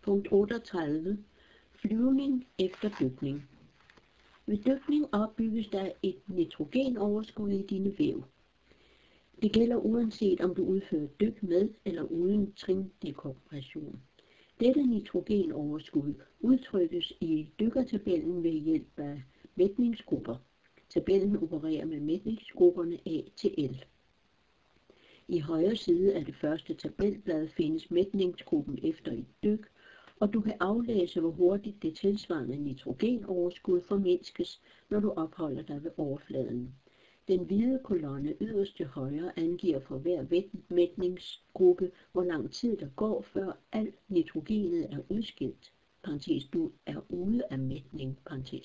Punkt 38. Flyvning efter dykning. Ved dykning opbygges der et nitrogenoverskud i dine væv. Det gælder uanset om du udfører dyk med eller uden trindekompression. Dette nitrogenoverskud udtrykkes i dykkertabellen ved hjælp af mætningsgrupper. Tabellen opererer med mætningsgrupperne A til L. I højre side af det første tabelblad findes mætningsgruppen efter et dyk, og du kan aflæse, hvor hurtigt det tilsvarende nitrogenoverskud formindskes, når du opholder dig ved overfladen. Den hvide kolonne yderst til højre angiver for hver mætningsgruppe, hvor lang tid der går, før al nitrogenet er udskilt. Du er ude af mætning.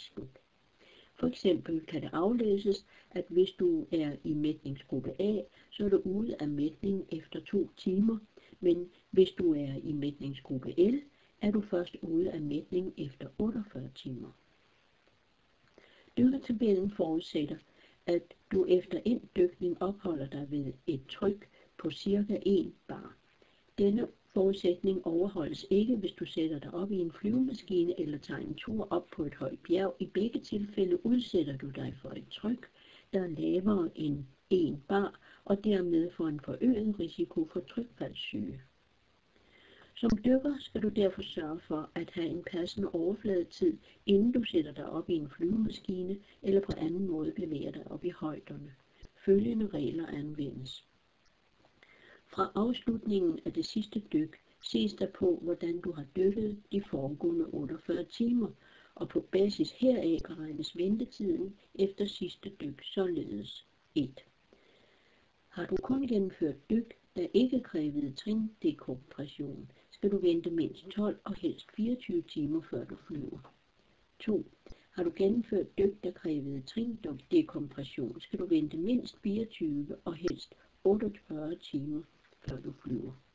For eksempel kan det aflæses, at hvis du er i mætningsgruppe A, så er du ude af mætning efter 2 timer, men hvis du er i mætningsgruppe L, er du først ude af mætning efter 48 timer. Dykkertabellen forudsætter, at du efter en dykning opholder dig ved et tryk på ca. 1 bar. Denne forudsætning overholdes ikke, hvis du sætter dig op i en flyvemaskine eller tager en tur op på et højt bjerg. I begge tilfælde udsætter du dig for et tryk, der er lavere end 1 bar, og dermed for en forøget risiko for trykfaldssyge. Som dykker skal du derfor sørge for at have en passende overfladetid, inden du sætter dig op i en flyvemaskine eller på anden måde bevæger dig op i højderne. Følgende regler anvendes. Fra afslutningen af det sidste dyk ses der på, hvordan du har dykket de foregående 48 timer, og på basis heraf beregnes ventetiden efter sidste dyk således. 1. Har du kun gennemført dyk, der ikke krævede trindekompression, skal du vente mindst 12 og helst 24 timer, før du flyver. 2. Har du gennemført dyk, der krævede trindekompression, skal du vente mindst 24 og helst 48 timer, før du flyver.